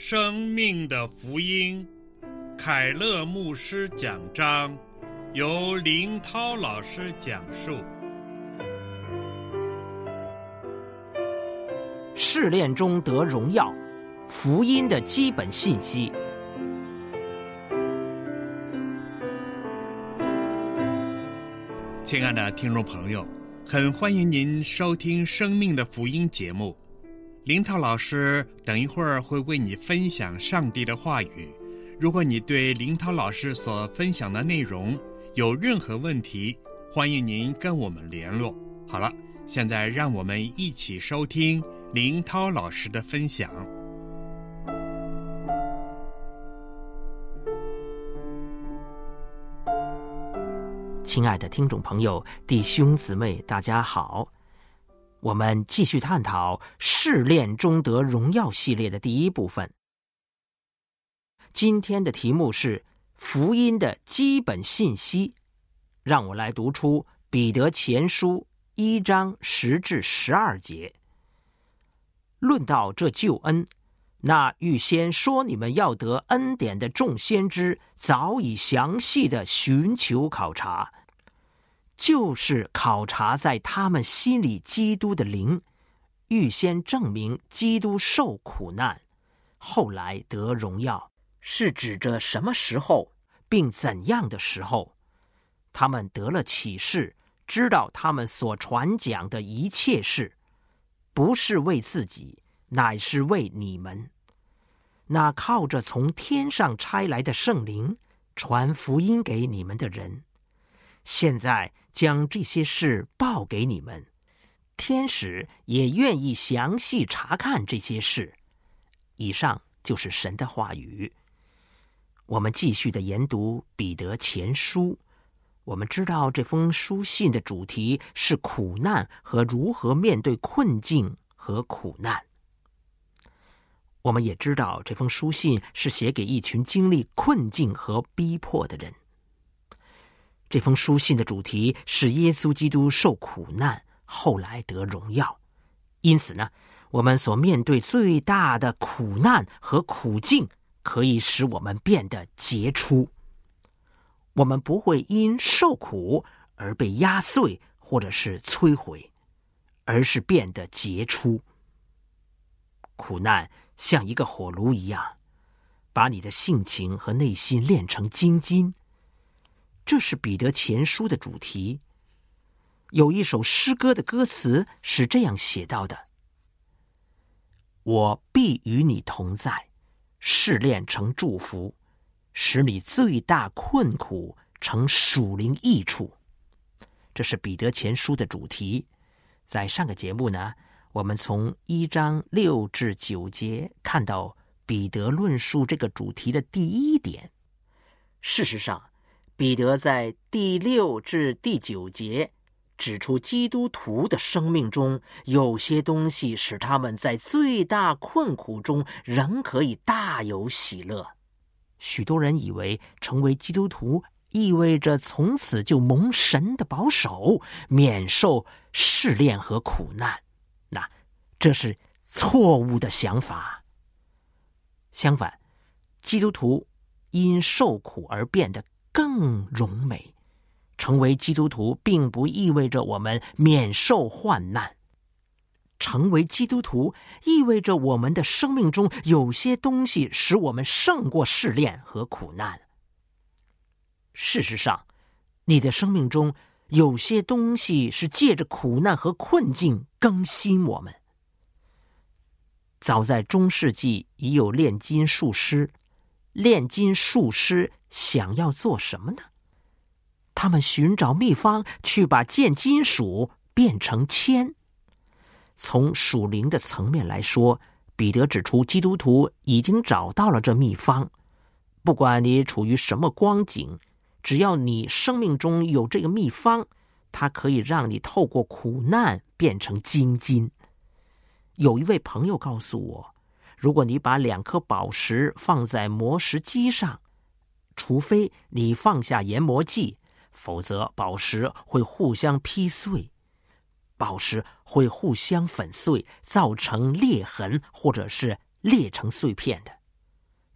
生命的福音，凯勒牧师讲章，由林涛老师讲述。 试炼中得荣耀，福音的基本信息。 亲爱的听众朋友，很欢迎您收听生命的福音节目。林涛老师等一会儿会为你分享上帝的话语。如果你对林涛老师所分享的内容有任何问题，欢迎您跟我们联络。好了，现在让我们一起收听林涛老师的分享。 亲爱的听众朋友、弟兄姊妹，大家好。我们继续探讨试炼中得荣耀系列的第一部分。今天的题目是福音的基本信息。让我来读出彼得前书1章10至12节。论到这救恩，那预先说你们要得恩典的众先知，早已详细的寻求考察，就是考察在他们心里基督的灵，预先证明基督受苦难，后来得荣耀，是指着什么时候，并怎样的时候。他们得了启示，知道他们所传讲的一切事，不是为自己，乃是为你们。那靠着从天上差来的圣灵，传福音给你们的人，现在将这些事报给你们，天使也愿意详细查看这些事。以上就是神的话语。我们继续的研读彼得前书。我们知道这封书信的主题是苦难和如何面对困境和苦难。我们也知道这封书信是写给一群经历困境和逼迫的人。这封书信的主题是耶稣基督受苦难，后来得荣耀。因此呢，我们所面对最大的苦难和苦境，可以使我们变得杰出。我们不会因受苦而被压碎或者是摧毁，而是变得杰出。苦难像一个火炉一样，把你的性情和内心炼成精金。这是彼得前书的主题。有一首诗歌的歌词是这样写到的：我必与你同在，试炼成祝福，使你最大困苦成属灵益处。这是彼得前书的主题。在上个节目呢，我们从1章6至9节看到彼得论述这个主题的第一点。事实上，彼得在第6至第9节指出基督徒的生命中有些东西使他们在最大困苦中仍可以大有喜乐。许多人以为成为基督徒意味着从此就蒙神的保守，免受试炼和苦难。那这是错误的想法。相反，基督徒因受苦而变得更荣美。成为基督徒并不意味着我们免受患难。成为基督徒意味着我们的生命中有些东西使我们胜过试炼和苦难。事实上，你的生命中有些东西是借着苦难和困境更新我们。早在中世纪已有炼金术师。炼金术师想要做什么呢？他们寻找秘方，去把贱金属变成铅。从属灵的层面来说，彼得指出基督徒已经找到了这秘方。不管你处于什么光景，只要你生命中有这个秘方，它可以让你透过苦难变成精金。有一位朋友告诉我，如果你把2颗宝石放在磨石机上，除非你放下研磨剂，否则宝石会互相劈碎。宝石会互相粉碎，造成裂痕或者是裂成碎片的。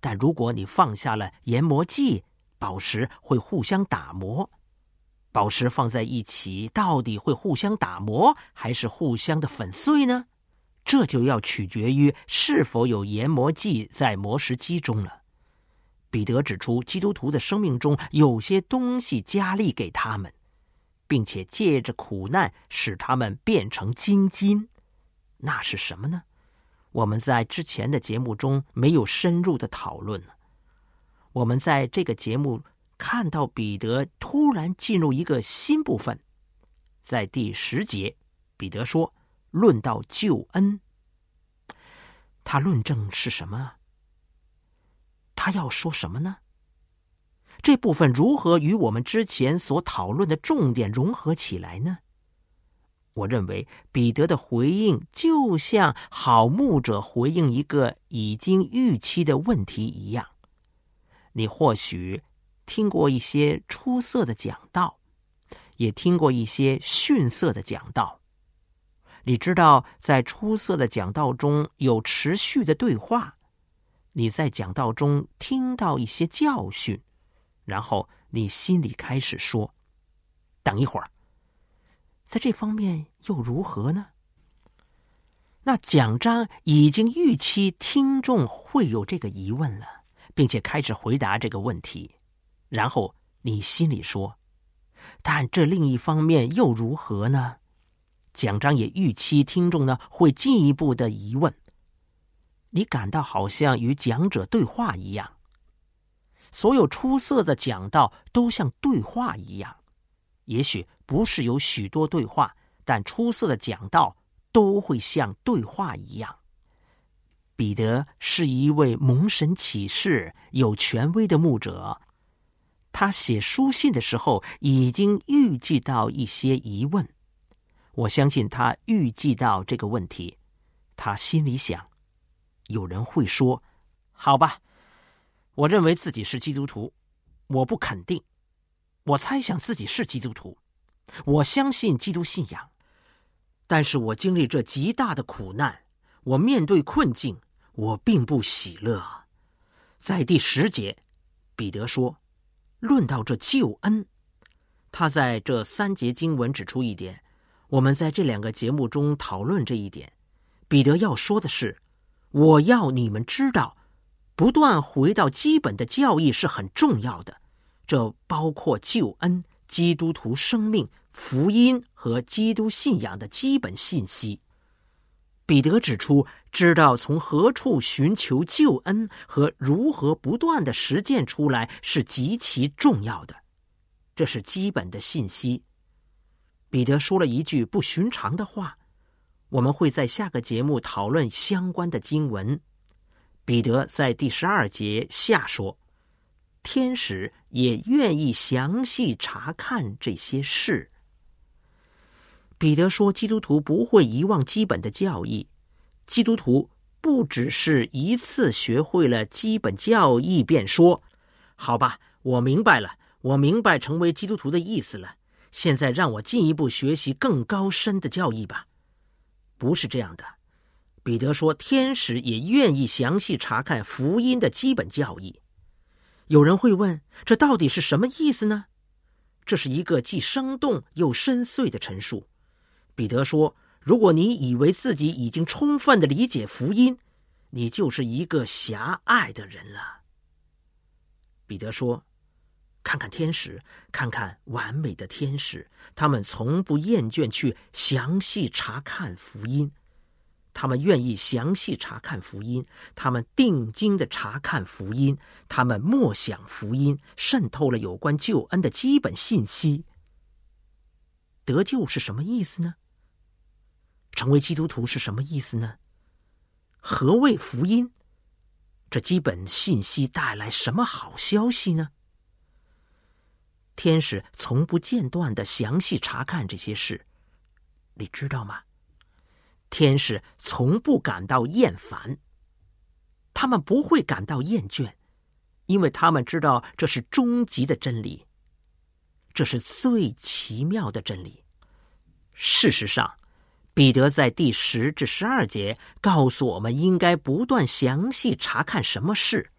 但如果你放下了研磨剂，宝石会互相打磨。宝石放在一起，到底会互相打磨，还是互相的粉碎呢？这就要取决于是否有研磨剂在磨石机中了。彼得指出，基督徒的生命中有些东西加力给他们，并且借着苦难使他们变成精金。那是什么呢？我们在之前的节目中没有深入的讨论。我们在这个节目看到彼得突然进入一个新部分，在第10节，彼得说论到救恩。他论证是什么？他要说什么呢？这部分如何与我们之前所讨论的重点融合起来呢？我认为彼得的回应就像好牧者回应一个已经预期的问题一样。你或许听过一些出色的讲道，也听过一些逊色的讲道。你知道在出色的讲道中有持续的对话，你在讲道中听到一些教训，然后你心里开始说，等一会儿，在这方面又如何呢？那讲章已经预期听众会有这个疑问了，并且开始回答这个问题，然后你心里说，但这另一方面又如何呢？讲章也预期听众呢会进一步的疑问，你感到好像与讲者对话一样。所有出色的讲道都像对话一样，也许不是有许多对话，但出色的讲道都会像对话一样。彼得是一位蒙神启示、有权威的牧者，他写书信的时候已经预计到一些疑问。我相信他预计到这个问题，他心里想，有人会说，好吧，我认为自己是基督徒，我不肯定，我猜想自己是基督徒，我相信基督信仰，但是我经历这极大的苦难，我面对困境，我并不喜乐。在第10节，彼得说，论到这救恩，他在这3节经文指出一点，我们在这2个节目中讨论这一点。彼得要说的是，我要你们知道，不断回到基本的教义是很重要的，这包括救恩、基督徒生命、福音和基督信仰的基本信息。彼得指出，知道从何处寻求救恩和如何不断的实践出来是极其重要的，这是基本的信息。彼得说了一句不寻常的话，我们会在下个节目讨论相关的经文。彼得在第12节下说，天使也愿意详细查看这些事。彼得说，基督徒不会遗忘基本的教义，基督徒不只是一次学会了基本教义便说，好吧，我明白了，我明白成为基督徒的意思了，现在让我进一步学习更高深的教义吧。不是这样的。彼得说，天使也愿意详细查看福音的基本教义。有人会问，这到底是什么意思呢？这是一个既生动又深邃的陈述。彼得说，如果你以为自己已经充分地理解福音，你就是一个狭隘的人了。彼得说，看看天使，看看完美的天使，他们从不厌倦去详细查看福音，他们愿意详细查看福音，他们定睛地查看福音，他们默想福音，渗透了有关救恩的基本信息。得救是什么意思呢？成为基督徒是什么意思呢？何谓福音？这基本信息带来什么好消息呢？天使从不间断地详细查看这些事，你知道吗？天使从不感到厌烦，他们不会感到厌倦，因为他们知道这是终极的真理，这是最奇妙的真理。事实上，彼得在第10至12节告诉我们应该不断详细查看什么事。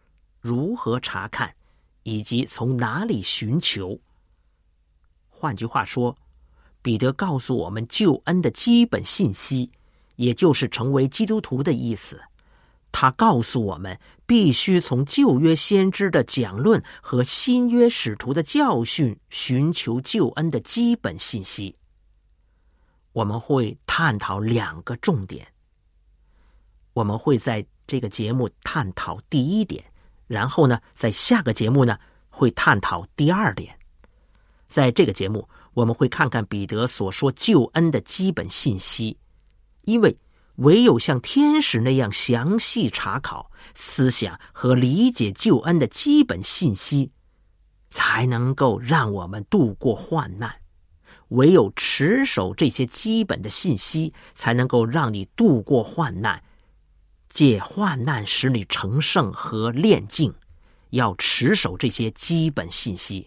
如何查看，以及从哪里寻求。换句话说，彼得告诉我们救恩的基本信息，也就是成为基督徒的意思。他告诉我们必须从旧约先知的讲论和新约使徒的教训寻求救恩的基本信息。我们会探讨2个重点。我们会在这个节目探讨第1点，然后呢，在下个节目呢，会探讨第2点。在这个节目，我们会看看彼得所说救恩的基本信息，因为唯有像天使那样详细查考、思想和理解救恩的基本信息，才能够让我们度过患难。唯有持守这些基本的信息，才能够让你度过患难，借患难使你成圣和炼净。要持守这些基本信息。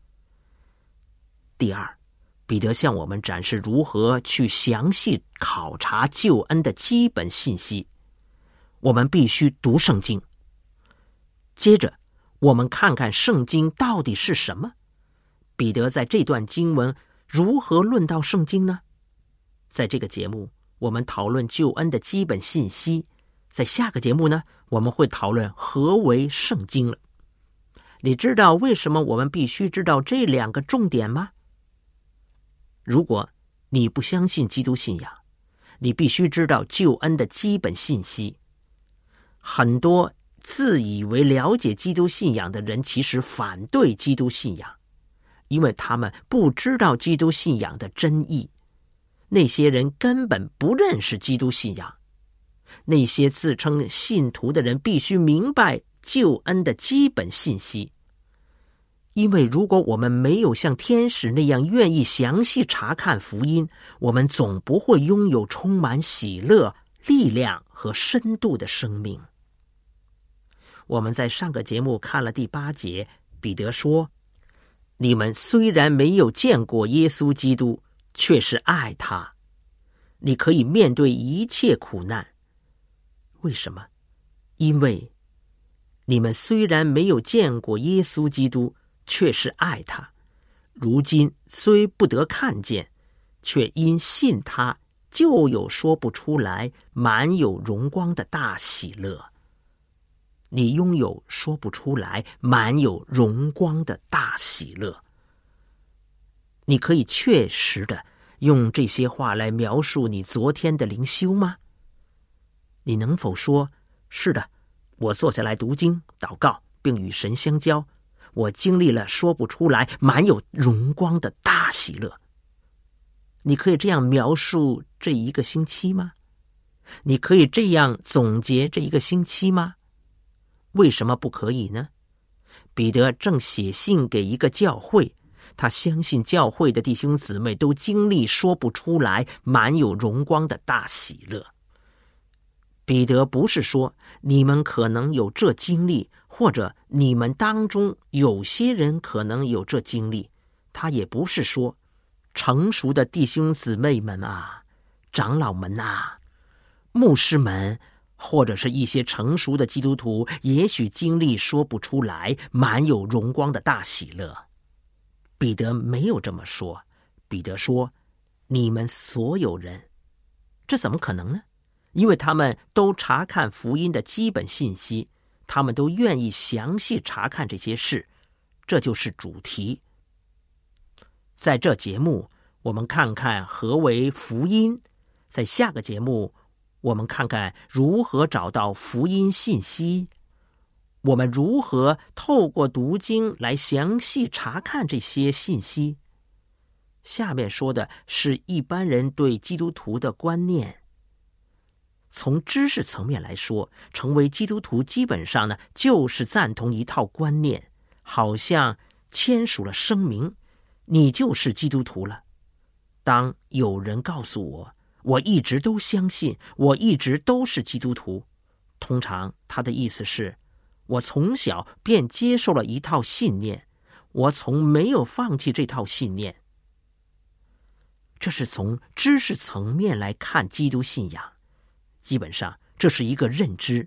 第2，彼得向我们展示如何去详细考察救恩的基本信息。我们必须读圣经。接着，我们看看圣经到底是什么。彼得在这段经文如何论到圣经呢？在这个节目，我们讨论救恩的基本信息。在下个节目呢，我们会讨论何为圣经了。你知道为什么我们必须知道这2个重点吗？如果你不相信基督信仰，你必须知道救恩的基本信息。很多自以为了解基督信仰的人其实反对基督信仰，因为他们不知道基督信仰的真意。那些人根本不认识基督信仰。那些自称信徒的人必须明白救恩的基本信息。因为如果我们没有像天使那样愿意详细查看福音，我们总不会拥有充满喜乐、力量和深度的生命。我们在上个节目看了第8节，彼得说，你们虽然没有见过耶稣基督，却是爱他。你可以面对一切苦难。为什么？因为你们虽然没有见过耶稣基督，却是爱他。如今虽不得看见，却因信他，就有说不出来、满有荣光的大喜乐。你拥有说不出来、满有荣光的大喜乐。你可以确实的用这些话来描述你昨天的灵修吗？你能否说，是的，我坐下来读经、祷告，并与神相交，我经历了说不出来、满有荣光的大喜乐。你可以这样描述这1个星期吗？你可以这样总结这1个星期吗？为什么不可以呢？彼得正写信给一个教会，他相信教会的弟兄姊妹都经历说不出来、满有荣光的大喜乐。彼得不是说你们可能有这经历，或者你们当中有些人可能有这经历。他也不是说成熟的弟兄姊妹们啊、长老们啊、牧师们，或者是一些成熟的基督徒，也许经历说不出来、满有荣光的大喜乐。彼得没有这么说。彼得说，你们所有人。这怎么可能呢？因为他们都查看福音的基本信息，他们都愿意详细查看这些事，这就是主题。在这节目，我们看看何为福音；在下个节目，我们看看如何找到福音信息，我们如何透过读经来详细查看这些信息。下面说的是一般人对基督徒的观念。从知识层面来说，成为基督徒基本上呢，就是赞同一套观念，好像签署了声明，你就是基督徒了。当有人告诉我，我一直都相信，我一直都是基督徒，通常他的意思是，我从小便接受了一套信念，我从没有放弃这套信念。这是从知识层面来看基督信仰。基本上这是一个认知，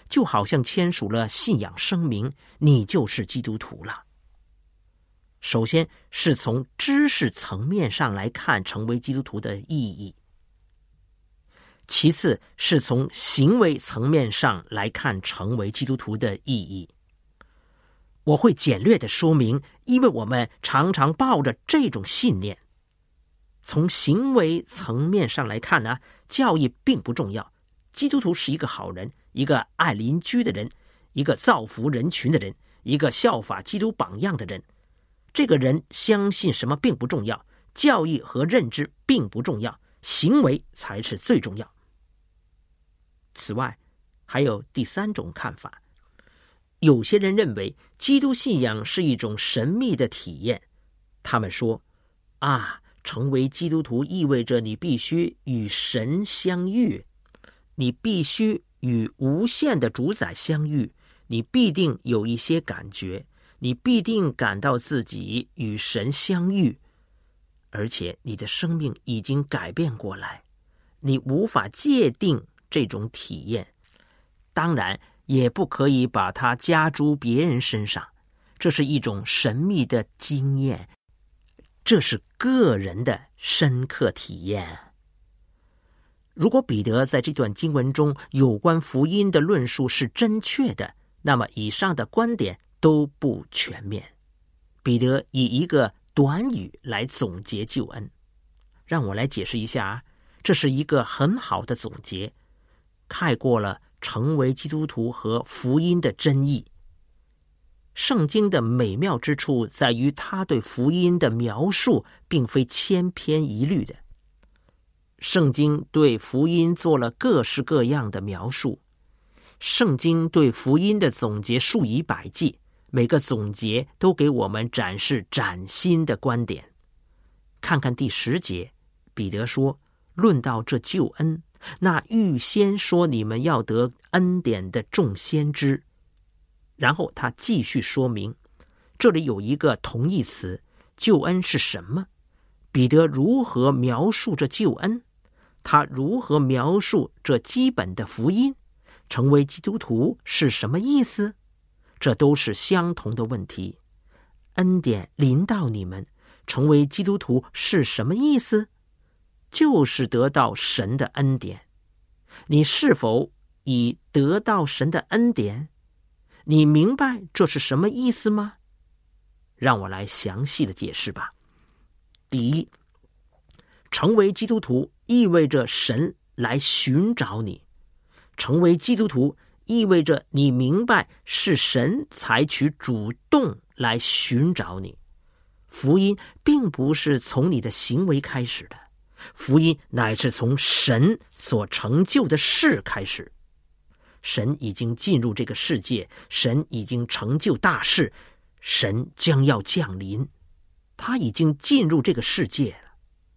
就好像签署了信仰声明，你就是基督徒了。首先是从知识层面上来看成为基督徒的意义，其次是从行为层面上来看成为基督徒的意义。我会简略的说明，因为我们常常抱着这种信念。从行为层面上来看呢，教义并不重要。基督徒是一个好人，一个爱邻居的人，一个造福人群的人，一个效法基督榜样的人。这个人相信什么并不重要，教义和认知并不重要，行为才是最重要。此外，还有第三种看法。有些人认为基督信仰是一种神秘的体验，他们说成为基督徒意味着你必须与神相遇，你必须与无限的主宰相遇，你必定有一些感觉，你必定感到自己与神相遇，而且你的生命已经改变过来，你无法界定这种体验，当然也不可以把它加诸别人身上，这是一种神秘的经验，这是个人的深刻体验。如果彼得在这段经文中有关福音的论述是正确的，那么以上的观点都不全面。彼得以一个短语来总结救恩，让我来解释一下，这是一个很好的总结，概括了成为基督徒和福音的真意。圣经的美妙之处在于他对福音的描述并非千篇一律的。圣经对福音做了各式各样的描述，圣经对福音的总结数以百计，每个总结都给我们展示崭新的观点。看看第10节，彼得说，论到这救恩，那预先说你们要得恩典的众先知。然后他继续说明，这里有一个同义词，救恩是什么？彼得如何描述这救恩？他如何描述这基本的福音？成为基督徒是什么意思？这都是相同的问题。恩典临到你们，成为基督徒是什么意思？就是得到神的恩典。你是否已得到神的恩典？你明白这是什么意思吗？让我来详细的解释吧。第一，成为基督徒意味着神来寻找你。成为基督徒意味着你明白是神采取主动来寻找你。福音并不是从你的行为开始的，福音乃是从神所成就的事开始。神已经进入这个世界，神已经成就大事，神将要降临，他已经进入这个世界了。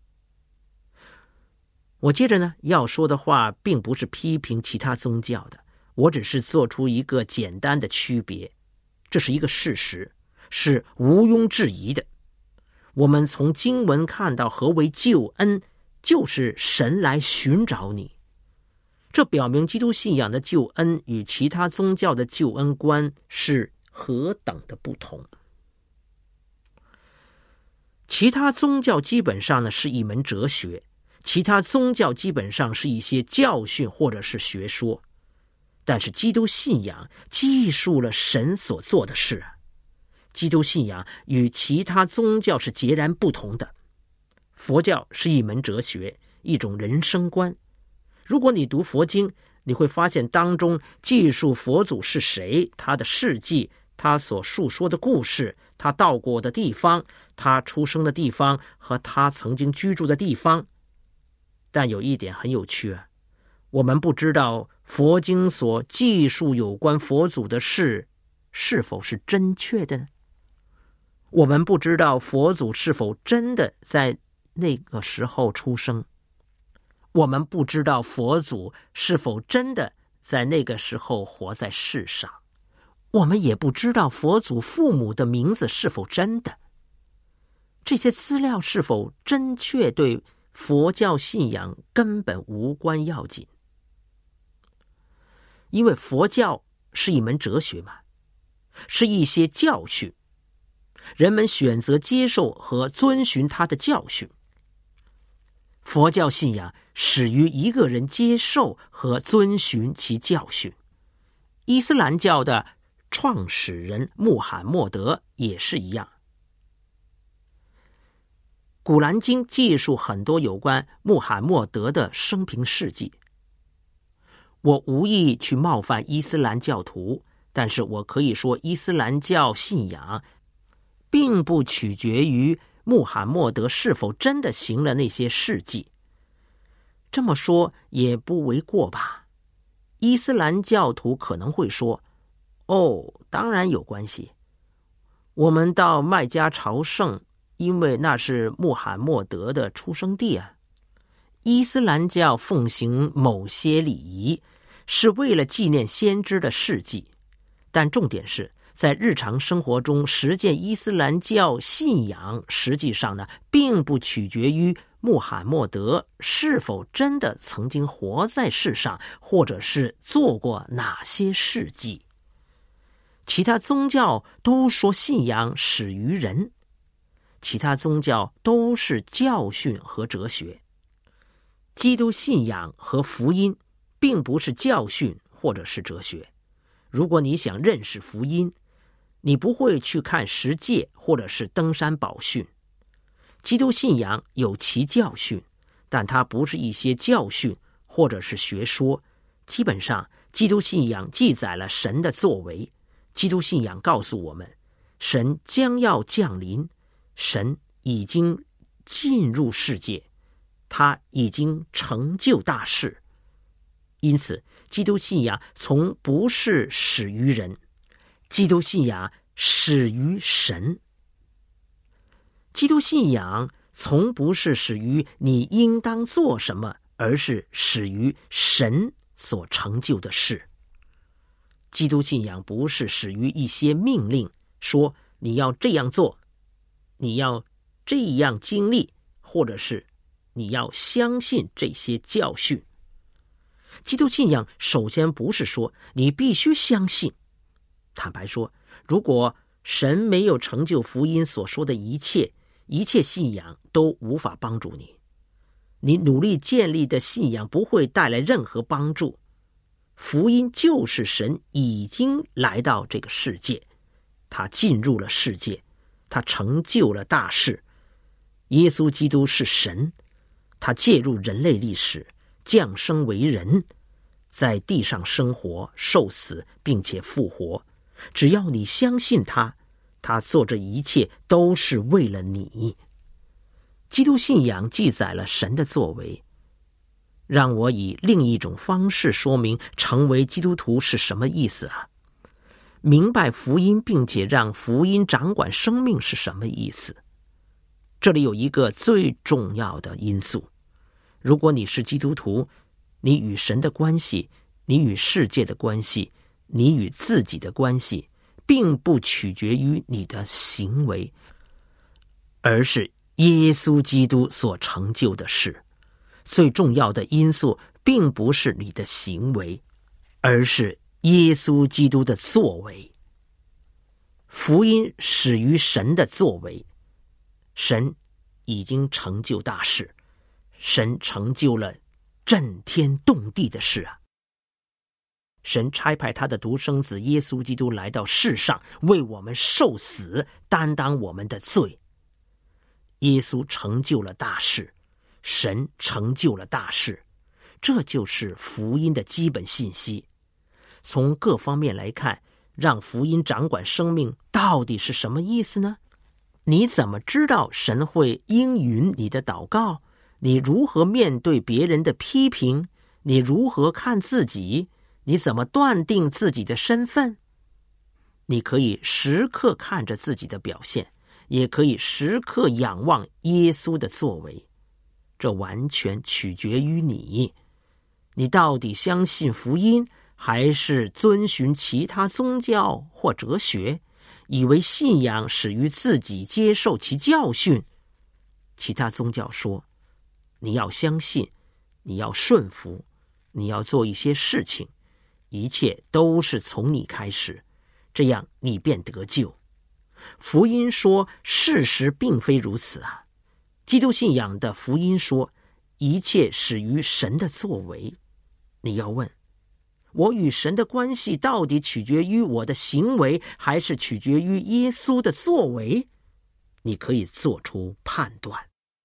我接着呢要说的话并不是批评其他宗教的，我只是做出一个简单的区别，这是一个事实，是毋庸置疑的。我们从经文看到何为救恩，就是神来寻找你。这表明基督信仰的救恩与其他宗教的救恩观是何等的不同。其他宗教基本上呢是一门哲学，其他宗教基本上是一些教训或者是学说，但是基督信仰记述了神所做的事。基督信仰与其他宗教是截然不同的。佛教是一门哲学，一种人生观。如果你读佛经，你会发现当中记述佛祖是谁，他的事迹，他所述说的故事，他到过的地方，他出生的地方和他曾经居住的地方。但有一点很有趣我们不知道佛经所记述有关佛祖的事是否是正确的呢？我们不知道佛祖是否真的在那个时候出生，我们不知道佛祖是否真的在那个时候活在世上，我们也不知道佛祖父母的名字是否真的。这些资料是否正确对佛教信仰根本无关要紧。 因为佛教是一门哲学嘛，是一些教训，人们选择接受和遵循它的教训。佛教信仰始于一个人接受和遵循其教训。伊斯兰教的创始人穆罕默德也是一样。古兰经记述很多有关穆罕默德的生平事迹。我无意去冒犯伊斯兰教徒，但是我可以说伊斯兰教信仰并不取决于穆罕默德是否真的行了那些事迹。这么说也不为过吧。伊斯兰教徒可能会说，当然有关系。我们到麦加朝圣，因为那是穆罕默德的出生地啊。伊斯兰教奉行某些礼仪，是为了纪念先知的事迹，但重点是在日常生活中实践伊斯兰教信仰，实际上呢，并不取决于穆罕默德是否真的曾经活在世上，或者是做过哪些事迹。其他宗教都说信仰始于人，其他宗教都是教训和哲学。基督信仰和福音并不是教训或者是哲学。如果你想认识福音，你不会去看十诫或者是登山宝训。基督信仰有其教训，但它不是一些教训或者是学说。基本上，基督信仰记载了神的作为。基督信仰告诉我们，神将要降临，神已经进入世界，他已经成就大事。因此，基督信仰从不是始于人，基督信仰始于神。基督信仰从不是始于你应当做什么，而是始于神所成就的事。基督信仰不是始于一些命令，说你要这样做，你要这样经历，或者是你要相信这些教训。基督信仰首先不是说你必须相信。坦白说，如果神没有成就福音所说的一切信仰都无法帮助你。你努力建立的信仰不会带来任何帮助。福音就是神已经来到这个世界，他进入了世界，他成就了大事。耶稣基督是神，他介入人类历史，降生为人，在地上生活、受死，并且复活。只要你相信他，他做这一切都是为了你。基督信仰记载了神的作为。让我以另一种方式说明成为基督徒是什么意思啊？明白福音并且让福音掌管生命是什么意思？这里有一个最重要的因素。如果你是基督徒，你与神的关系，你与世界的关系，你与自己的关系，并不取决于你的行为，而是耶稣基督所成就的事。最重要的因素并不是你的行为，而是耶稣基督的作为。福音始于神的作为，神已经成就大事，神成就了震天动地的事啊！神差派他的独生子耶稣基督来到世上，为我们受死，担当我们的罪。耶稣成就了大事，神成就了大事，这就是福音的基本信息。从各方面来看，让福音掌管生命到底是什么意思呢？你怎么知道神会应允你的祷告？你如何面对别人的批评？你如何看自己？你怎么断定自己的身份？你可以时刻看着自己的表现，也可以时刻仰望耶稣的作为。这完全取决于你。你到底相信福音，还是遵循其他宗教或哲学，以为信仰始于自己接受其教训？其他宗教说，你要相信，你要顺服，你要做一些事情， 一切都是从你开始，这样你便得救。福音说事实并非如此啊。基督信仰的福音说一切始于神的作为。你要问，我与神的关系到底取决于我的行为，还是取决于耶稣的作为？你可以做出判断。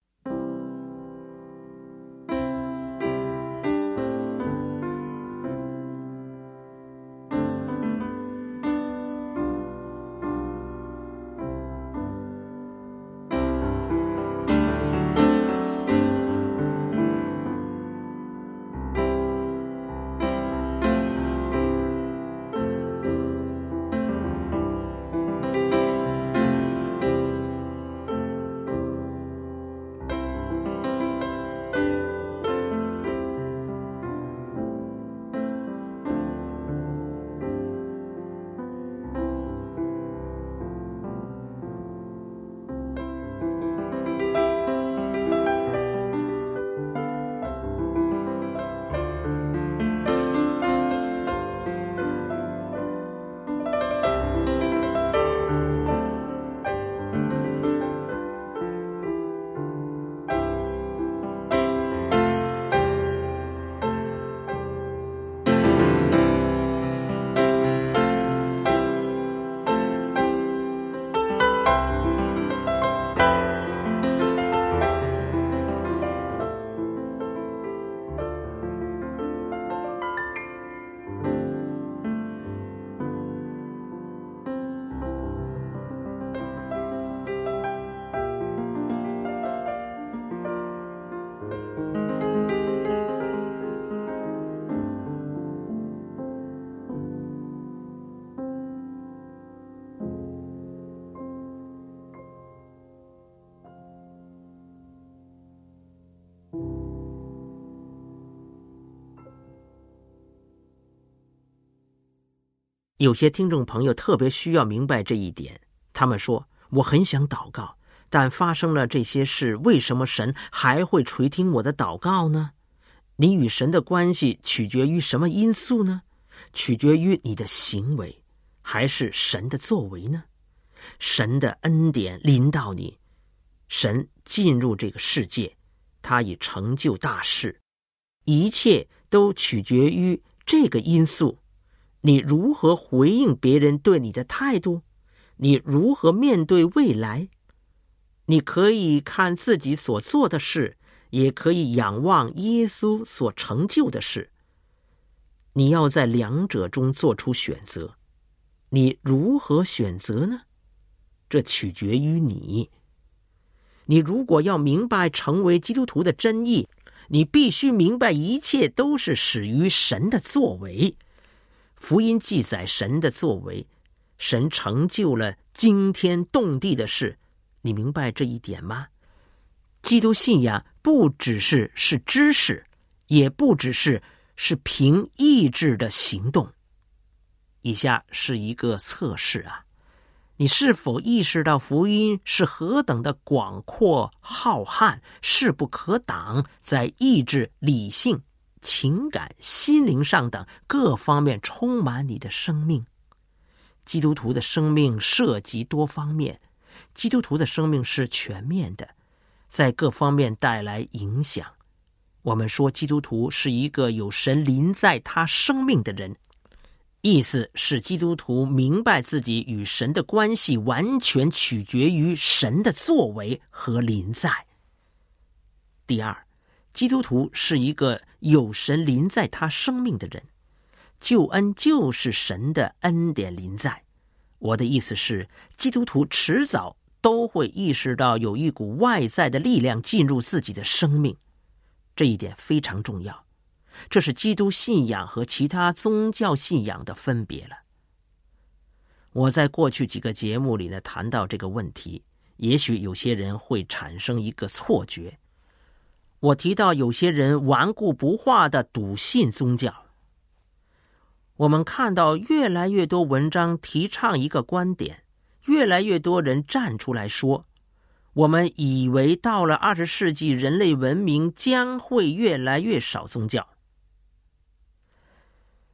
有些听众朋友特别需要明白这一点，他们说，我很想祷告，但发生了这些事，为什么神还会垂听我的祷告呢？你与神的关系取决于什么因素呢？取决于你的行为，还是神的作为呢？神的恩典临到你，神进入这个世界，他已成就大事，一切都取决于这个因素。你如何回应别人对你的态度？你如何面对未来？你可以看自己所做的事，也可以仰望耶稣所成就的事。你要在两者中做出选择。你如何选择呢？这取决于你。你如果要明白成为基督徒的真意，你必须明白一切都是始于神的作为。福音记载神的作为，神成就了惊天动地的事，你明白这一点吗？基督信仰不只是知识，也不只是凭意志的行动。以下是一个测试啊，你是否意识到福音是何等的广阔浩瀚，势不可挡，在意志、理性、情感、心灵上等各方面充满你的生命。基督徒的生命涉及多方面，基督徒的生命是全面的，在各方面带来影响。我们说基督徒是一个有神临在他生命的人，意思是基督徒明白自己与神的关系完全取决于神的作为和临在。第二，基督徒是一个有神临在他生命的人，救恩就是神的恩典临在。我的意思是，基督徒迟早都会意识到有一股外在的力量进入自己的生命，这一点非常重要。这是基督信仰和其他宗教信仰的分别了。我在过去几个节目里谈到这个问题，也许有些人会产生一个错觉。我提到有些人顽固不化地笃信宗教。我们看到越来越多文章提倡一个观点，越来越多人站出来说，我们以为到了20世纪，人类文明将会越来越少宗教。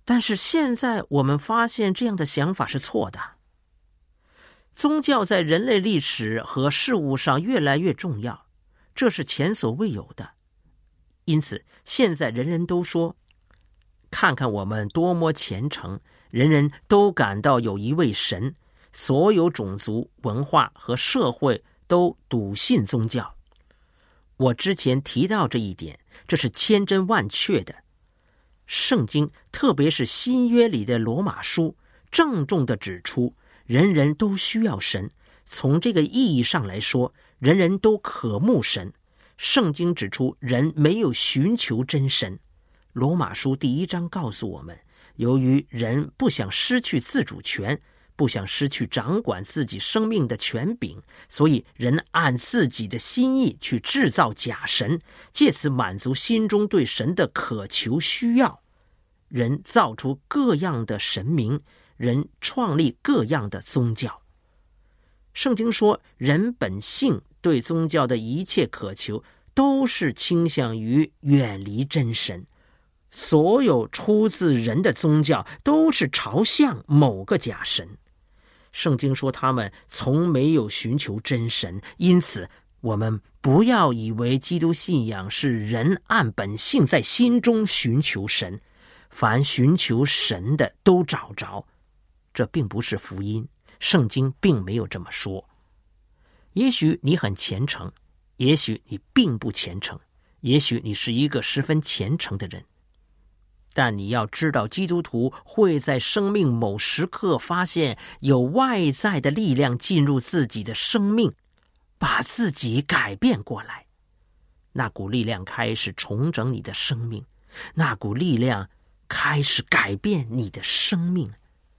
但是现在我们发现这样的想法是错的。宗教在人类历史和事物上越来越重要，这是前所未有的。因此现在人人都说，看看我们多么虔诚，人人都感到有一位神，所有种族、文化和社会都笃信宗教。我之前提到这一点，这是千真万确的。圣经，特别是新约里的罗马书，郑重地指出，人人都需要神。从这个意义上来说，人人都渴慕神。圣经指出，人没有寻求真神。罗马书第1章告诉我们，由于人不想失去自主权，不想失去掌管自己生命的权柄，所以人按自己的心意去制造假神，借此满足心中对神的渴求需要。人造出各样的神明，人创立各样的宗教。圣经说，人本性对宗教的一切渴求都是倾向于远离真神。所有出自人的宗教都是朝向某个假神。圣经说他们从没有寻求真神，因此我们不要以为基督信仰是人按本性在心中寻求神，凡寻求神的都找着。这并不是福音，圣经并没有这么说。也许你很虔诚，也许你并不虔诚，也许你是一个十分虔诚的人，但你要知道，基督徒会在生命某时刻发现有外在的力量进入自己的生命，把自己改变过来。那股力量开始重整你的生命，那股力量开始改变你的生命。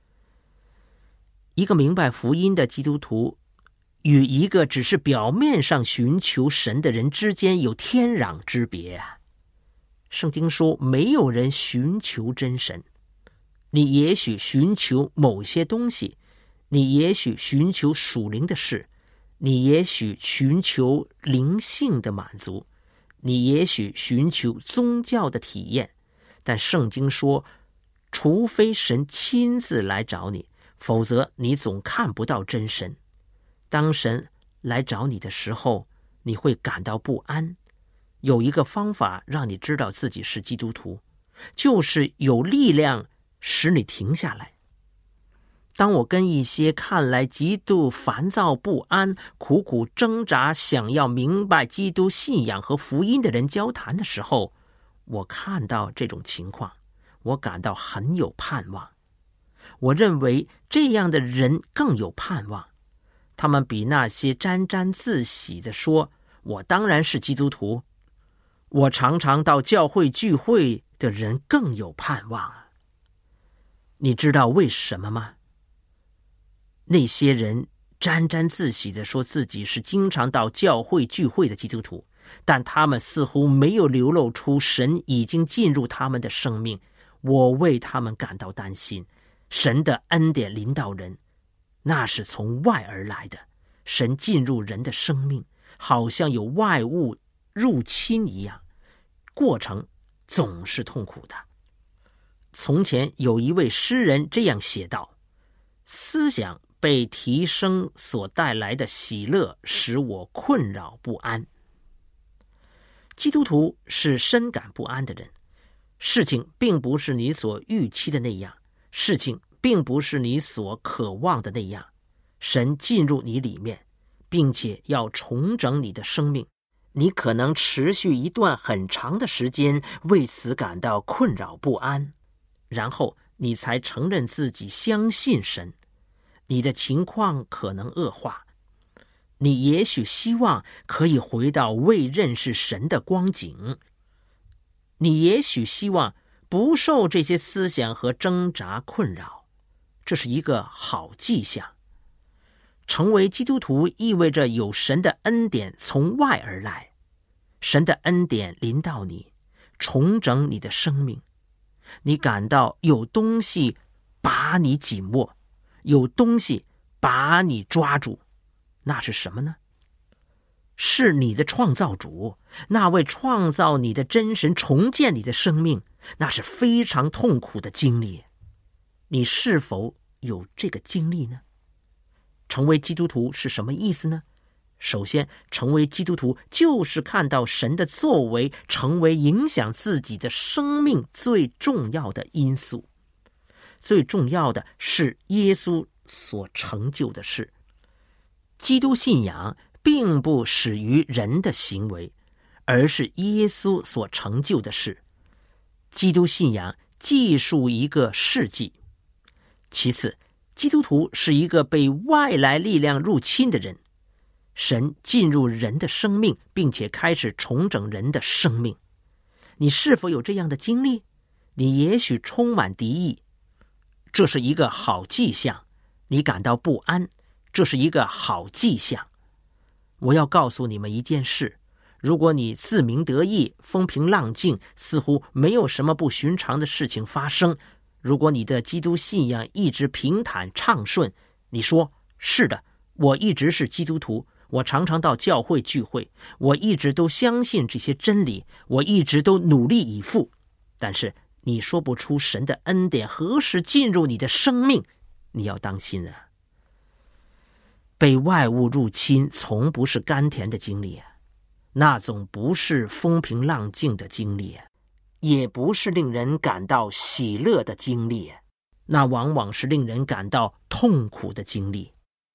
一个明白福音的基督徒与一个只是表面上寻求神的人之间有天壤之别啊！圣经说，没有人寻求真神。你也许寻求某些东西，你也许寻求属灵的事，你也许寻求灵性的满足，你也许寻求宗教的体验，但圣经说，除非神亲自来找你，否则你总看不到真神。当神来找你的时候，你会感到不安。有一个方法让你知道自己是基督徒，就是有力量使你停下来。当我跟一些看来极度烦躁不安、苦苦挣扎想要明白基督信仰和福音的人交谈的时候，我看到这种情况，我感到很有盼望。我认为这样的人更有盼望，他们比那些沾沾自喜地说，我当然是基督徒，我常常到教会聚会的人更有盼望。你知道为什么吗？那些人沾沾自喜地说自己是经常到教会聚会的基督徒，但他们似乎没有流露出神已经进入他们的生命。我为他们感到担心。神的恩典临到人，那是从外而来的。神进入人的生命，好像有外物入侵一样，过程总是痛苦的。从前有一位诗人这样写道，思想被提升所带来的喜乐使我困扰不安。基督徒是深感不安的人，事情并不是你所预期的那样，事情并不是你所渴望的那样。神进入你里面，并且要重整你的生命，你可能持续一段很长的时间为此感到困扰不安，然后你才承认自己相信神。你的情况可能恶化，你也许希望可以回到未认识神的光景，你也许希望不受这些思想和挣扎困扰，这是一个好迹象。成为基督徒意味着有神的恩典从外而来，神的恩典临到你，重整你的生命。你感到有东西把你紧握，有东西把你抓住，那是什么呢？ 是你的创造主，那位创造你的真神重建你的生命，那是非常痛苦的经历。你是否有这个经历呢？成为基督徒是什么意思呢？首先，成为基督徒就是看到神的作为成为影响自己的生命最重要的因素。最重要的是耶稣所成就的事。基督信仰并不始于人的行为，而是耶稣所成就的事。基督信仰记述一个事迹。其次，基督徒是一个被外来力量入侵的人。神进入人的生命，并且开始重整人的生命。你是否有这样的经历？你也许充满敌意，这是一个好迹象。你感到不安，这是一个好迹象。我要告诉你们一件事，如果你自鸣得意，风平浪静，似乎没有什么不寻常的事情发生，如果你的基督信仰一直平坦畅顺，你说，是的，我一直是基督徒，我常常到教会聚会，我一直都相信这些真理，我一直都努力以赴，但是你说不出神的恩典何时进入你的生命，你要当心啊！被外物入侵从不是甘甜的经历，那总不是风平浪静的经历，也不是令人感到喜乐的经历，那往往是令人感到痛苦的经历。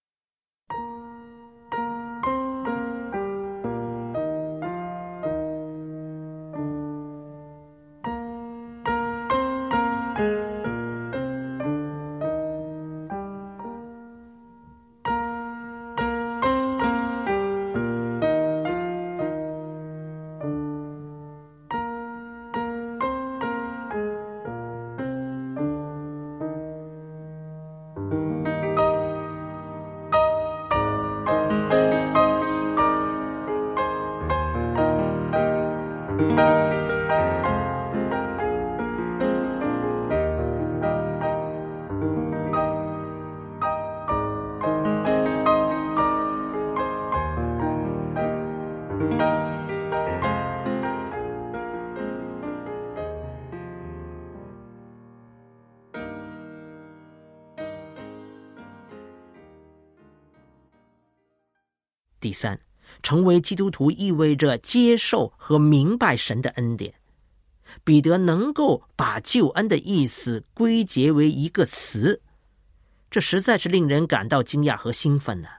第三，成为基督徒意味着接受和明白神的恩典。彼得能够把救恩的意思归结为一个词，这实在是令人感到惊讶和兴奋呢。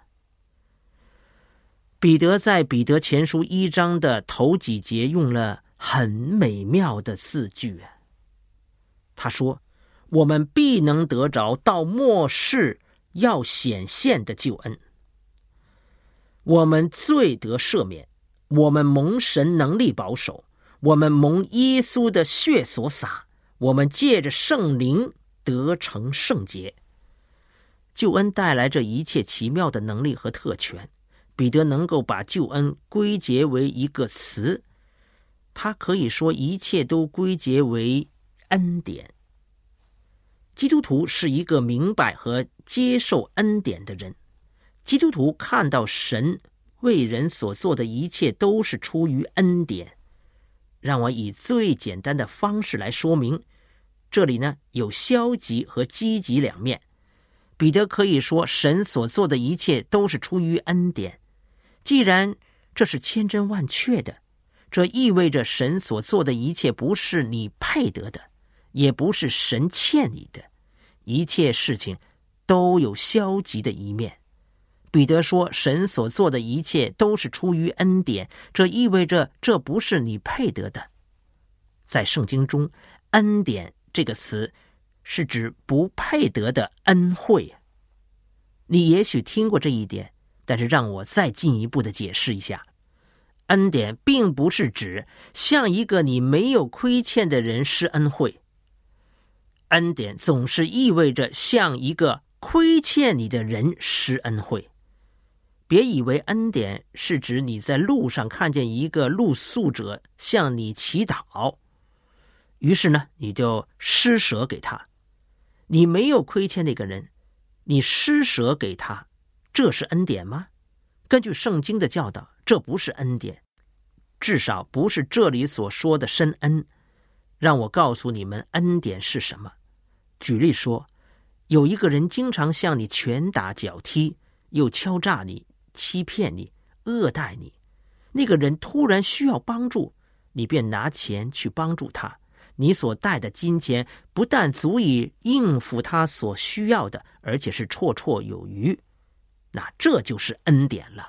彼得在彼得前书1章的头几节用了很美妙的字句。他说，我们必能得着到末世要显现的救恩。我们罪得赦免，我们蒙神能力保守，我们蒙耶稣的血所洒，我们借着圣灵得成圣洁。救恩带来这一切奇妙的能力和特权，彼得能够把救恩归结为一个词，他可以说一切都归结为恩典。基督徒是一个明白和接受恩典的人。基督徒看到神为人所做的一切都是出于恩典。让我以最简单的方式来说明，这里呢有消极和积极两面。彼得可以说神所做的一切都是出于恩典。既然这是千真万确的，这意味着神所做的一切不是你配得的，也不是神欠你的，一切事情都有消极的一面。彼得说神所做的一切都是出于恩典，这意味着这不是你配得的。在圣经中，恩典这个词是指不配得的恩惠。你也许听过这一点，但是让我再进一步的解释一下。恩典并不是指向一个你没有亏欠的人施恩惠，恩典总是意味着向一个亏欠你的人施恩惠。别以为恩典是指你在路上看见一个露宿者向你祈祷，于是呢你就施舍给他。你没有亏欠那个人，你施舍给他，这是恩典吗？根据圣经的教导， 这不是恩典，至少不是这里所说的深恩。让我告诉你们恩典是什么。举例说，有一个人经常向你拳打脚踢，又敲诈你，欺骗你，恶待你。那个人突然需要帮助，你便拿钱去帮助他。你所带的金钱不但足以应付他所需要的，而且是绰绰有余。那这就是恩典了。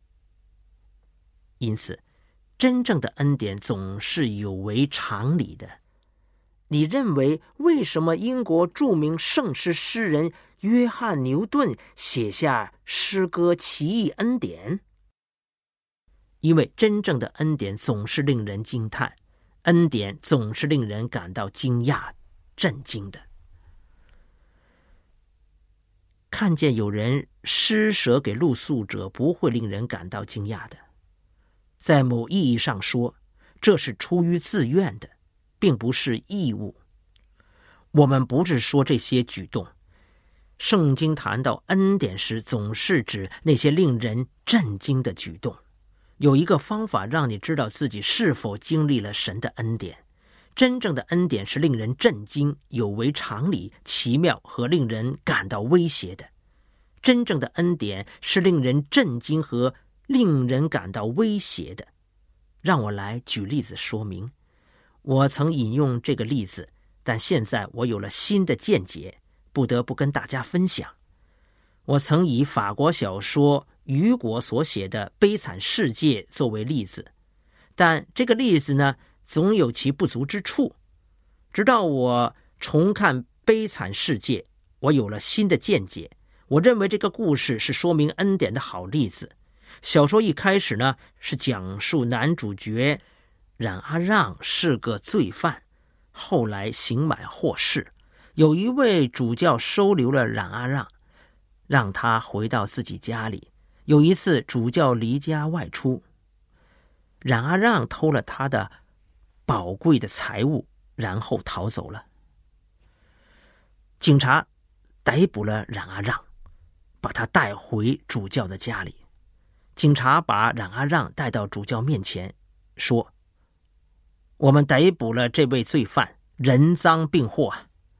因此，真正的恩典总是有违常理的。你认为为什么英国著名圣诗人约翰牛顿写下诗歌《奇异恩典》？因为真正的恩典总是令人惊叹，恩典总是令人感到惊讶、震惊的。看见有人施舍给露宿者，不会令人感到惊讶的。在某意义上说，这是出于自愿的，并不是义务。我们不是说这些举动。圣经谈到恩典时，总是指那些令人震惊的举动。有一个方法让你知道自己是否经历了神的恩典。真正的恩典是令人震惊、有违常理、奇妙和令人感到威胁的。真正的恩典是令人震惊和令人感到威胁的。让我来举例子说明。我曾引用这个例子，但现在我有了新的见解，不得不跟大家分享。我曾以法国小说雨果所写的《悲惨世界》作为例子，但这个例子呢，总有其不足之处。直到我重看《悲惨世界》，我有了新的见解。我认为这个故事是说明恩典的好例子。小说一开始呢，是讲述男主角冉阿让是个罪犯，后来刑满获释。有一位主教收留了冉阿让，让他回到自己家里。有一次主教离家外出，冉阿让偷了他的宝贵的财物，然后逃走了。警察逮捕了冉阿让，把他带回主教的家里。警察把冉阿让带到主教面前，说：“我们逮捕了这位罪犯，人赃并获。”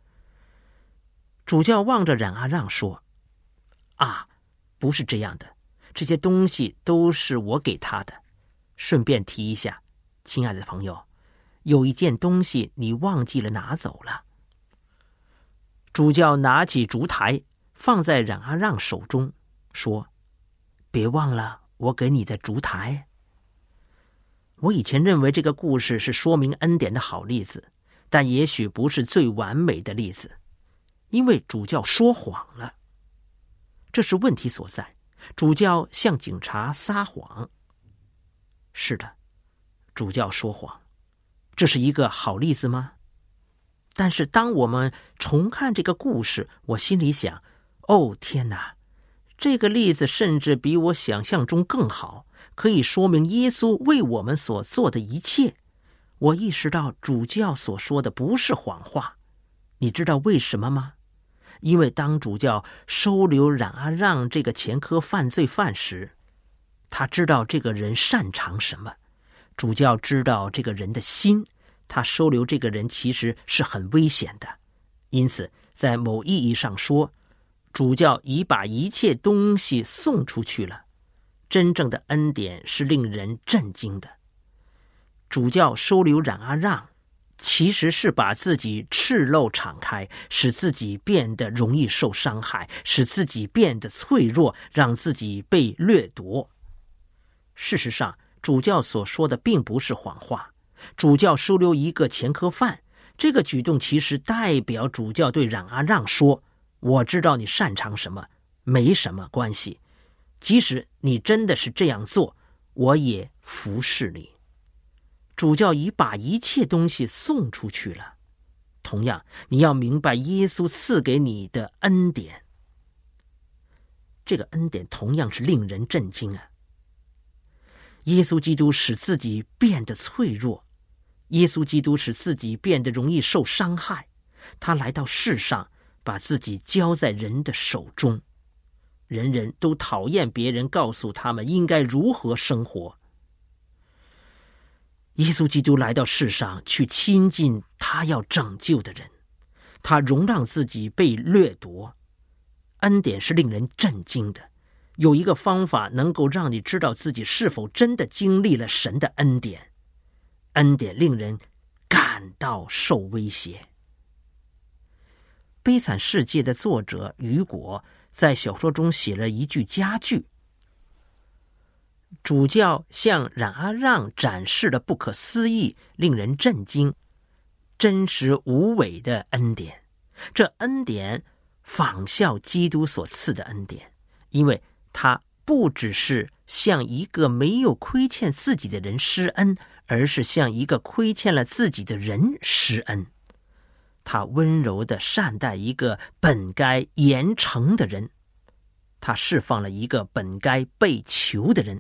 主教望着冉阿让说：“啊，不是这样的，这些东西都是我给他的。顺便提一下，亲爱的朋友，有一件东西你忘记了拿走了。”主教拿起烛台放在冉阿让手中，说：“别忘了我给你的烛台。”我以前认为这个故事是说明恩典的好例子，但也许不是最完美的例子，因为主教说谎了。这是问题所在。主教向警察撒谎。是的，主教说谎。这是一个好例子吗？但是当我们重看这个故事，我心里想，哦天哪，这个例子甚至比我想象中更好，可以说明耶稣为我们所做的一切。我意识到主教所说的不是谎话。你知道为什么吗？因为当主教收留冉阿让这个前科犯罪犯时，他知道这个人擅长什么。主教知道这个人的心，他收留这个人其实是很危险的。因此在某意义上说，主教已把一切东西送出去了。真正的恩典是令人震惊的。主教收留冉阿让，其实是把自己赤露敞开，使自己变得容易受伤害，使自己变得脆弱，让自己被掠夺。事实上，主教所说的并不是谎话。主教收留一个前科犯，这个举动其实代表主教对冉阿让说：“我知道你擅长什么，没什么关系。即使你真的是这样做，我也服侍你。”主教已把一切东西送出去了。同样，你要明白耶稣赐给你的恩典。这个恩典同样是令人震惊啊！耶稣基督使自己变得脆弱，耶稣基督使自己变得容易受伤害。他来到世上，把自己交在人的手中。 人人都讨厌别人告诉他们应该如何生活。耶稣基督来到世上，去亲近他要拯救的人，他容让自己被掠夺。恩典是令人震惊的，有一个方法能够让你知道自己是否真的经历了神的恩典。恩典令人感到受威胁。悲惨世界的作者雨果在小说中写了一句佳句，主教向冉阿让展示了不可思议、令人震惊、真实无伪的恩典。这恩典仿效基督所赐的恩典，因为他不只是向一个没有亏欠自己的人施恩，而是向一个亏欠了自己的人施恩。他温柔地善待一个本该严惩的人，他释放了一个本该被囚的人。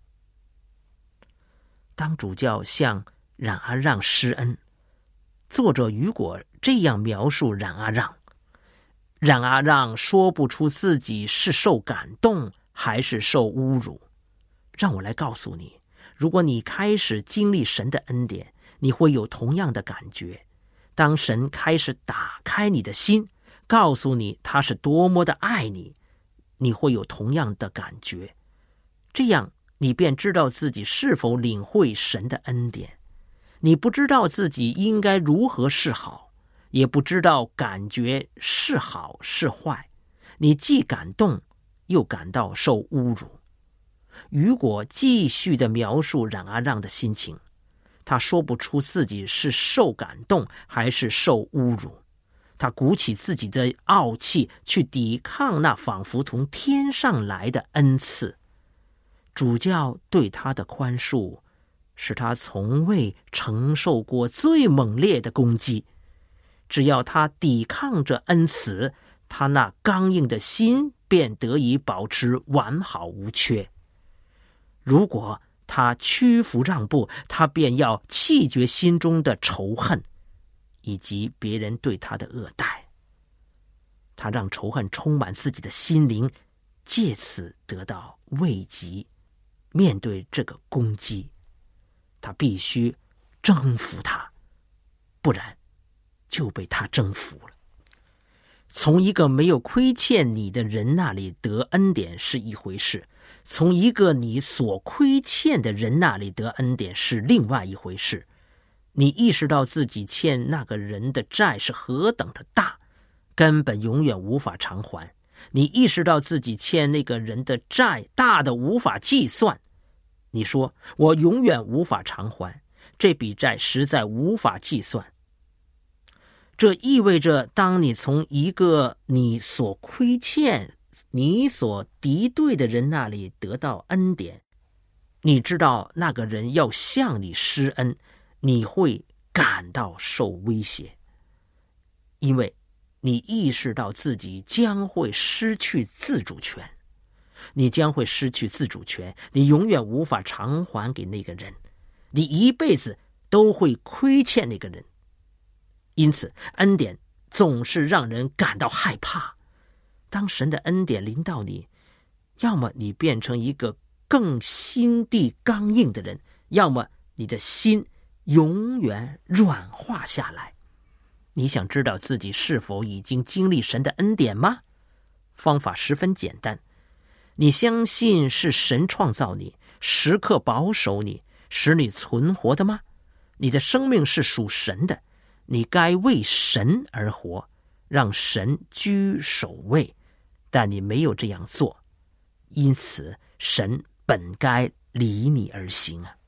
当主教向冉阿让施恩，作者雨果这样描述冉阿让：冉阿让说不出自己是受感动还是受侮辱。让我来告诉你，如果你开始经历神的恩典，你会有同样的感觉。当神开始打开你的心，告诉你他是多么的爱你，你会有同样的感觉。这样你便知道自己是否领会神的恩典。你不知道自己应该如何是好，也不知道感觉是好是坏，你既感动又感到受侮辱。雨果继续地描述冉阿让的心情，他说不出自己是受感动还是受侮辱。他鼓起自己的傲气去抵抗那仿佛从天上来的恩赐。主教对他的宽恕，使他从未承受过最猛烈的攻击。只要他抵抗着恩慈，他那刚硬的心便得以保持完好无缺。如果他屈服让步，他便要弃绝心中的仇恨以及别人对他的恶待。他让仇恨充满自己的心灵，借此得到慰藉。面对这个攻击，他必须征服他，不然就被他征服了。从一个没有亏欠你的人那里得恩典是一回事，从一个你所亏欠的人那里得恩典是另外一回事。你意识到自己欠那个人的债是何等的大，根本永远无法偿还。你意识到自己欠那个人的债大的无法计算，你说我永远无法偿还，这笔债实在无法计算。这意味着当你从一个你所亏欠、你所敌对的人那里得到恩典，你知道那个人要向你施恩，你会感到受威胁，因为你意识到自己将会失去自主权。你将会失去自主权，你永远无法偿还给那个人，你一辈子都会亏欠那个人。因此恩典总是让人感到害怕。当神的恩典临到你，要么你变成一个更心地刚硬的人，要么你的心永远软化下来。你想知道自己是否已经经历神的恩典吗？方法十分简单。你相信是神创造你，时刻保守你，使你存活的吗？你的生命是属神的，你该为神而活，让神居首位，但你没有这样做，因此神本该离你而行啊！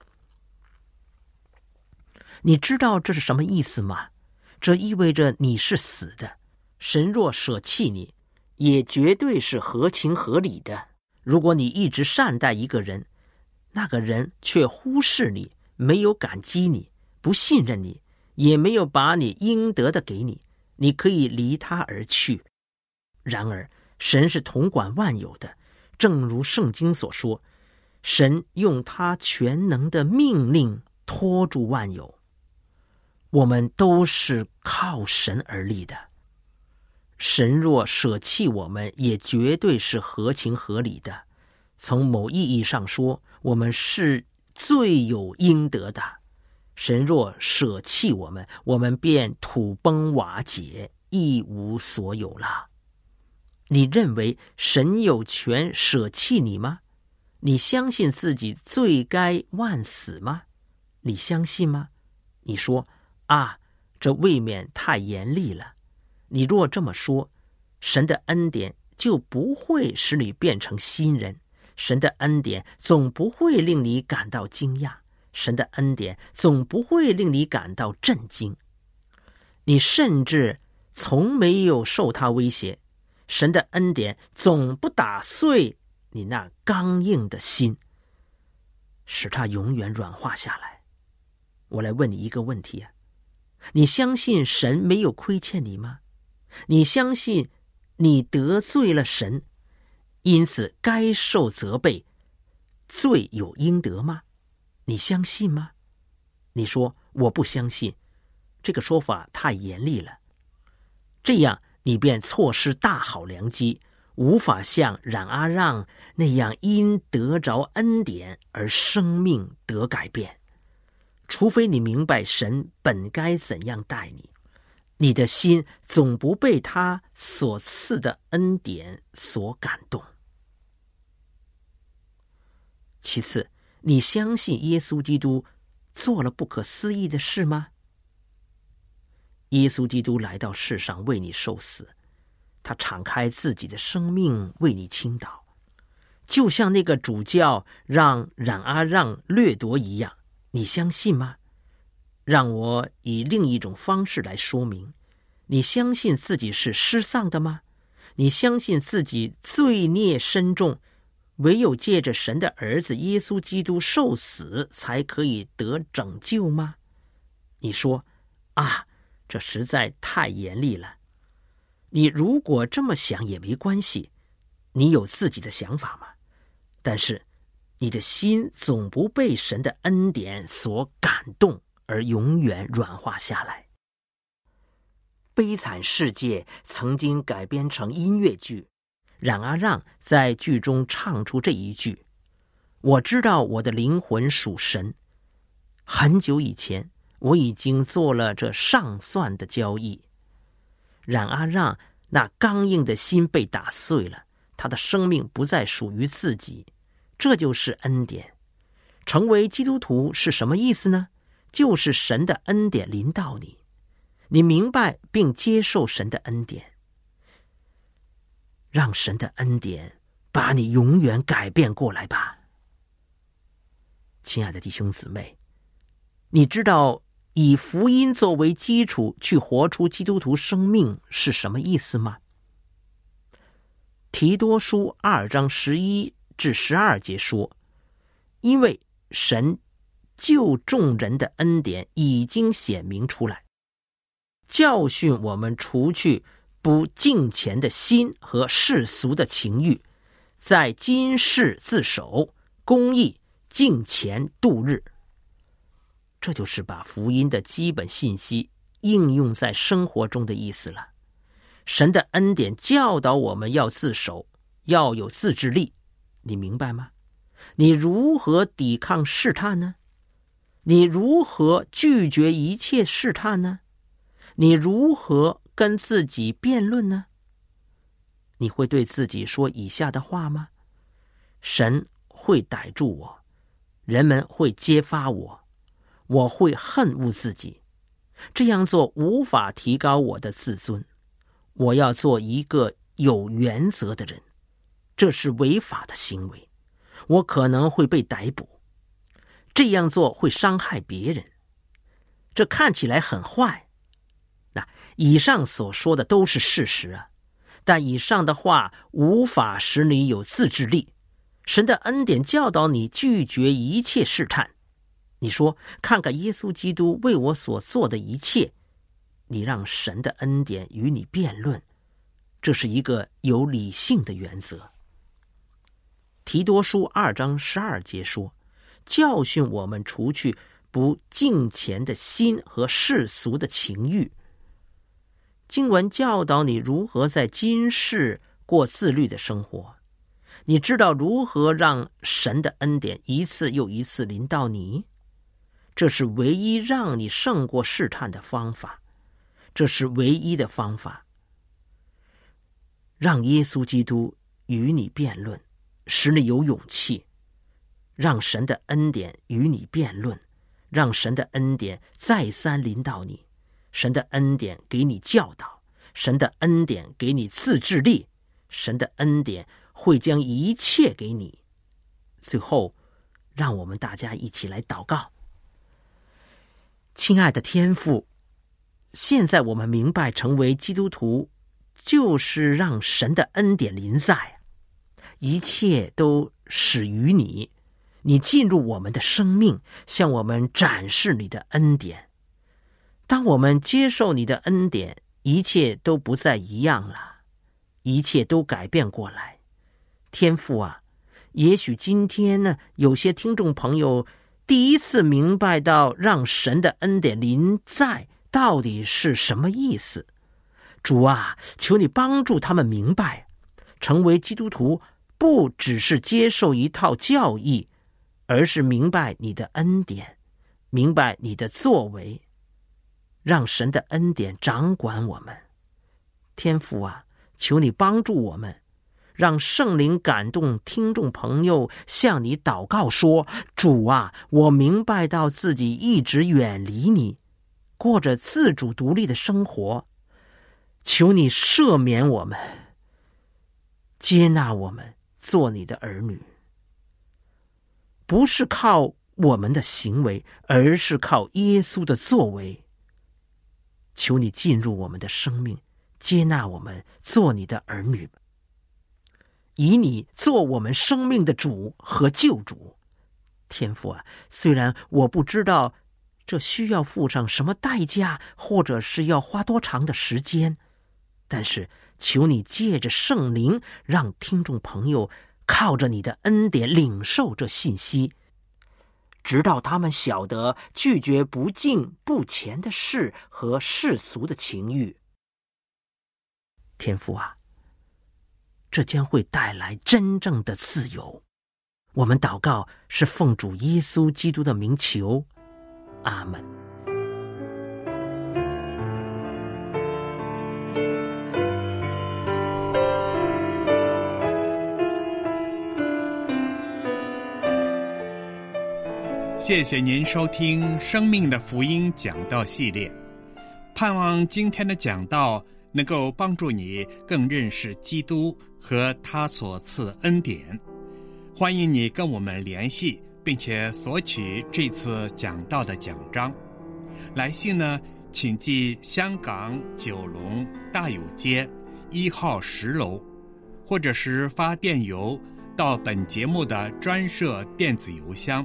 你知道这是什么意思吗？这意味着你是死的，神若舍弃你，也绝对是合情合理的。如果你一直善待一个人，那个人却忽视你，没有感激你，不信任你，也没有把你应得的给你，你可以离他而去。然而神是统管万有的，正如圣经所说，神用他全能的命令托住万有。我们都是靠神而立的。 神若舍弃我们，也绝对是合情合理的。从某意义上说，我们是罪有应得的。神若舍弃我们，我们便土崩瓦解，一无所有了。你认为神有权舍弃你吗？你相信自己罪该万死吗？你相信吗？你说啊，这未免太严厉了。你若这么说，神的恩典就不会使你变成新人，神的恩典总不会令你感到惊讶，神的恩典总不会令你感到震惊。你甚至从没有受他威胁，神的恩典总不打碎你那刚硬的心，使它永远软化下来。我来问你一个问题啊，你相信神没有亏欠你吗？你相信你得罪了神，因此该受责备，罪有应得吗？你相信吗？你说我不相信，这个说法太严厉了。这样你便错失大好良机，无法像冉阿让那样因得着恩典而生命得改变。除非你明白神本该怎样待你，你的心总不被他所赐的恩典所感动。其次，你相信耶稣基督做了不可思议的事吗？耶稣基督来到世上为你受死，他敞开自己的生命为你倾倒，就像那个主教让冉阿让掠夺一样。你相信吗？让我以另一种方式来说明，你相信自己是失丧的吗？你相信自己罪孽深重，唯有借着神的儿子耶稣基督受死才可以得拯救吗？你说啊，这实在太严厉了。你如果这么想也没关系，你有自己的想法嘛。但是你的心总不被神的恩典所感动，而永远软化下来。悲惨世界曾经改编成音乐剧，冉阿让在剧中唱出这一句：我知道我的灵魂属神。很久以前，我已经做了这上算的交易。冉阿让那刚硬的心被打碎了，他的生命不再属于自己，这就是恩典。成为基督徒是什么意思呢？就是神的恩典临到你，你明白并接受神的恩典，让神的恩典把你永远改变过来吧。亲爱的弟兄姊妹，你知道以福音作为基础去活出基督徒生命是什么意思吗？提多书2章11至12节说，因为神救众人的恩典已经显明出来，教训我们除去不敬虔的心和世俗的情欲，在今世自守，公义敬虔度日。这就是把福音的基本信息应用在生活中的意思了。神的恩典教导我们要自守，要有自制力，你明白吗？你如何抵抗试探呢？你如何拒绝一切试探呢？你如何跟自己辩论呢？你会对自己说以下的话吗？神会逮住我，人们会揭发我，我会恨恶自己，这样做无法提高我的自尊。我要做一个有原则的人，这是违法的行为，我可能会被逮捕。这样做会伤害别人，这看起来很坏。那以上所说的都是事实啊，但以上的话无法使你有自制力。神的恩典教导你拒绝一切试探。你说，看看耶稣基督为我所做的一切，你让神的恩典与你辩论，这是一个有理性的原则。提多书2章12节说，教训我们除去不敬虔的心和世俗的情欲。 经文教导你如何在今世过自律的生活，你知道如何让神的恩典一次又一次临到你，这是唯一让你胜过试探的方法，这是唯一的方法。让耶稣基督与你辩论，使你有勇气；让神的恩典与你辩论，让神的恩典再三临到你。神的恩典给你教导，神的恩典给你自制力，神的恩典会将一切给你。最后，让我们大家一起来祷告。亲爱的天父，现在我们明白成为基督徒就是让神的恩典临在，一切都始于你，你进入我们的生命，向我们展示你的恩典。当我们接受你的恩典，一切都不再一样了，一切都改变过来。天父啊，也许今天呢，有些听众朋友第一次明白到让神的恩典临在到底是什么意思。主啊，求你帮助他们明白，成为基督徒不只是接受一套教义，而是明白你的恩典，明白你的作为，让神的恩典掌管我们。天父啊，求你帮助我们，让圣灵感动听众朋友向你祷告说，主啊，我明白到自己一直远离你，过着自主独立的生活，求你赦免我们，接纳我们做你的儿女，不是靠我们的行为，而是靠耶稣的作为。求你进入我们的生命，接纳我们做你的儿女，以你做我们生命的主和救主。天父啊，虽然我不知道这需要付上什么代价，或者是要花多长的时间，但是求你借着圣灵，让听众朋友靠着你的恩典领受这信息，直到他们晓得拒绝不敬不虔的事和世俗的情欲。天父啊，这将会带来真正的自由。我们祷告是奉主耶稣基督的名求，阿们。 谢谢您收听《生命的福音》讲道系列，盼望今天的讲道能够帮助你更认识基督和他所赐恩典。欢迎你跟我们联系，并且索取这次讲道的奖章。来信呢，请寄香港九龙大有街1号10楼，或者是发电邮到本节目的专设电子邮箱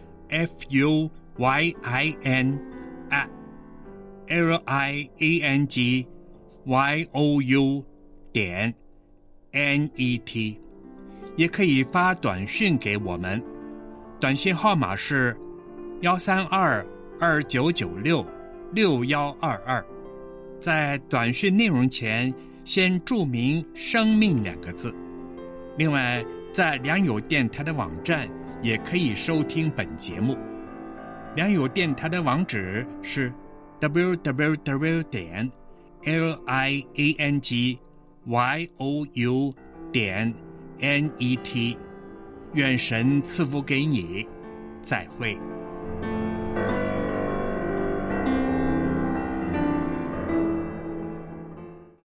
fuyin@liangyou.net， 也可以发短讯给我们，短信号码是132-2996-6122。在短讯内容前先注明生命2个字。另外，在良友电台的网站也可以收听本节目。良友电台的网址是 www.liangyou.net。 愿神赐福给你，再会。